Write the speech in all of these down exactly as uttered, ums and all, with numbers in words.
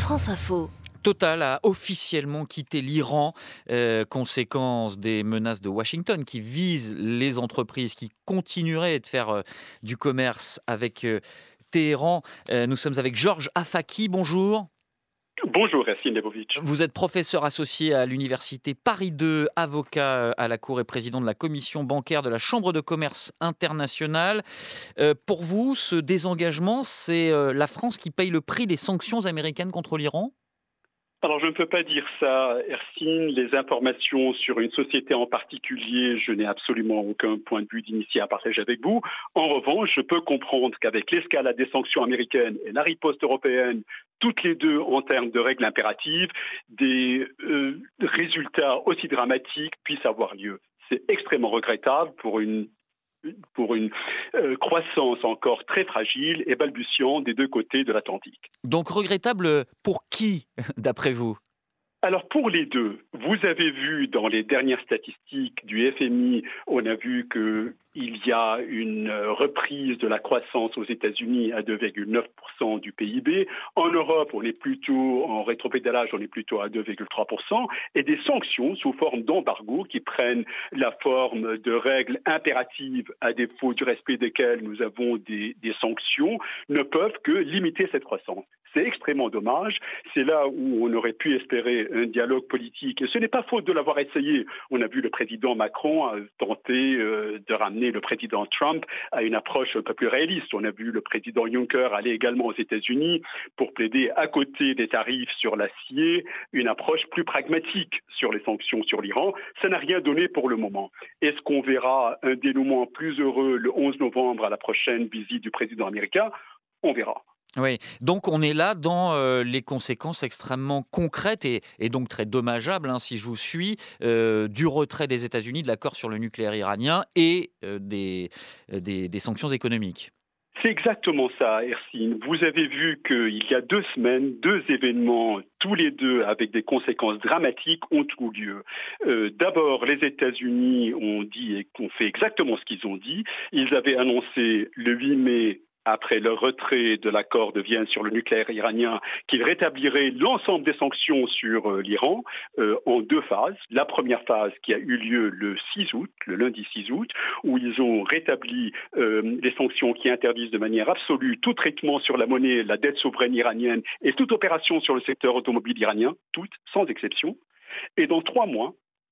France Info. Total a officiellement quitté l'Iran, euh, conséquence des menaces de Washington qui visent les entreprises qui continueraient de faire euh, du commerce avec euh, Téhéran. Euh, nous sommes avec Georges Afaki, bonjour. Bonjour, Racine Lebovic. Vous êtes professeur associé à l'université Paris deux, avocat à la Cour et président de la commission bancaire de la Chambre de commerce internationale. Euh, pour vous, ce désengagement, c'est euh, la France qui paye le prix des sanctions américaines contre l'Iran ? Alors, je ne peux pas dire ça, Ercine. Les informations sur une société en particulier, je n'ai absolument aucun point de vue d'initié à partager avec vous. En revanche, je peux comprendre qu'avec l'escalade des sanctions américaines et la riposte européenne, toutes les deux en termes de règles impératives, des euh, résultats aussi dramatiques puissent avoir lieu. C'est extrêmement regrettable pour une pour une euh, croissance encore très fragile et balbutiante des deux côtés de l'Atlantique. Donc regrettable pour qui, d'après vous ? Alors pour les deux, vous avez vu dans les dernières statistiques du F M I, on a vu qu'il y a une reprise de la croissance aux États-Unis à deux virgule neuf pour cent du P I B. En Europe, on est plutôt en rétropédalage, on est plutôt à deux virgule trois pour cent. Et des sanctions sous forme d'embargo qui prennent la forme de règles impératives à défaut du respect desquelles nous avons des, des sanctions ne peuvent que limiter cette croissance. C'est extrêmement dommage. C'est là où on aurait pu espérer un dialogue politique. Et ce n'est pas faute de l'avoir essayé. On a vu le président Macron tenter euh, de ramener le président Trump à une approche un peu plus réaliste. On a vu le président Juncker aller également aux États-Unis pour plaider à côté des tarifs sur l'acier, une approche plus pragmatique sur les sanctions sur l'Iran. Ça n'a rien donné pour le moment. Est-ce qu'on verra un dénouement plus heureux le onze novembre à la prochaine visite du président américain ? On verra. Oui, donc on est là dans euh, les conséquences extrêmement concrètes et, et donc très dommageables, hein, si je vous suis, euh, du retrait des États-Unis de l'accord sur le nucléaire iranien et euh, des, des, des sanctions économiques. C'est exactement ça, Ercine. Vous avez vu qu'il y a deux semaines, deux événements, tous les deux avec des conséquences dramatiques, ont eu lieu. Euh, d'abord, les États-Unis ont dit et ont fait exactement ce qu'ils ont dit. Ils avaient annoncé le huit mai, après le retrait de l'accord de Vienne sur le nucléaire iranien, qu'ils rétabliraient l'ensemble des sanctions sur euh, l'Iran euh, en deux phases. La première phase qui a eu lieu le six août, le lundi six août, où ils ont rétabli euh, les sanctions qui interdisent de manière absolue tout traitement sur la monnaie, la dette souveraine iranienne et toute opération sur le secteur automobile iranien, toutes, sans exception. Et dans trois mois,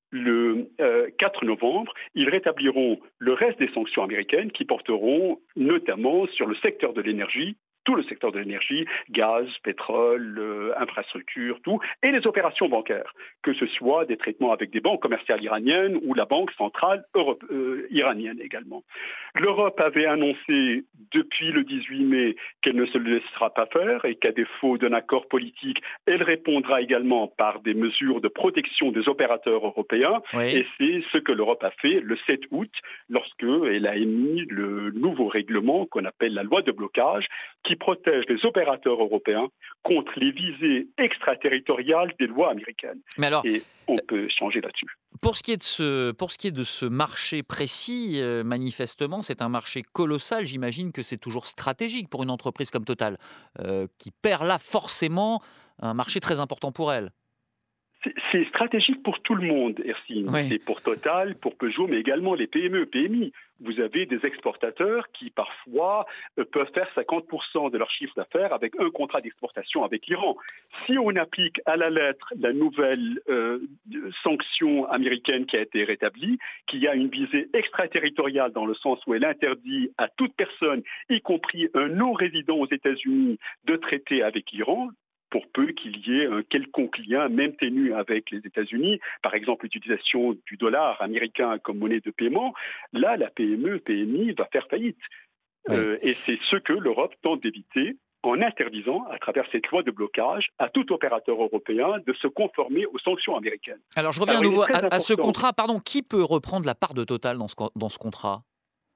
le euh, quatre novembre, ils rétabliront le reste des sanctions américaines qui porteront notamment sur le secteur de l'énergie, tout le secteur de l'énergie, gaz, pétrole, euh, infrastructure, tout, et les opérations bancaires, que ce soit des traitements avec des banques commerciales iraniennes ou la Banque centrale Europe, euh, iranienne également. L'Europe avait annoncé depuis le dix-huit mai qu'elle ne se le laissera pas faire et qu'à défaut d'un accord politique, elle répondra également par des mesures de protection des opérateurs européens. Oui. Et c'est ce que l'Europe a fait le sept août, lorsque elle a émis le nouveau règlement qu'on appelle la loi de blocage, qui protège les opérateurs européens contre les visées extraterritoriales des lois américaines. Mais alors, et on peut changer là-dessus. Pour ce qui est de ce, pour ce qui est de ce marché précis, euh, manifestement, c'est un marché colossal. J'imagine que c'est toujours stratégique pour une entreprise comme Total, euh, qui perd là forcément un marché très important pour elle. C'est, c'est stratégique pour tout le monde, Ercine. Oui. C'est pour Total, pour Peugeot, mais également les P M E, P M I. Vous avez des exportateurs qui, parfois, euh, peuvent faire cinquante pour cent de leur chiffre d'affaires avec un contrat d'exportation avec l'Iran. Si on applique à la lettre la nouvelle euh, sanction américaine qui a été rétablie, qui a une visée extraterritoriale dans le sens où elle interdit à toute personne, y compris un non-résident aux États-Unis, de traiter avec l'Iran, pour peu qu'il y ait un quelconque lien, même ténu avec les États-Unis, par exemple l'utilisation du dollar américain comme monnaie de paiement, là, la P M E, P M I va faire faillite. Oui. Euh, et c'est ce que l'Europe tente d'éviter en interdisant, à travers cette loi de blocage, à tout opérateur européen de se conformer aux sanctions américaines. Alors, je reviens Alors, à nouveau il est très à, à ce important. contrat. Pardon, qui peut reprendre la part de Total dans ce, co- dans ce contrat ?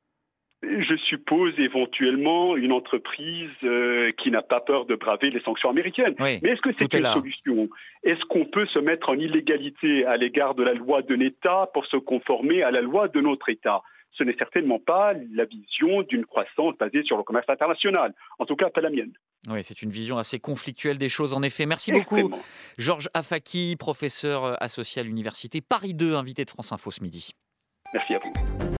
Je suppose éventuellement une entreprise euh, qui n'a pas peur de braver les sanctions américaines. Oui, Mais est-ce que c'est tout est une là. solution ? Est-ce qu'on peut se mettre en illégalité à l'égard de la loi d'un État pour se conformer à la loi de notre État ? ce n'est certainement pas la vision d'une croissance basée sur le commerce international. En tout cas, pas la mienne. Oui, c'est une vision assez conflictuelle des choses, en effet. Merci beaucoup, Extrêmement. Georges Afaki, professeur associé à l'université Paris deux, invité de France Info ce midi. Merci à vous.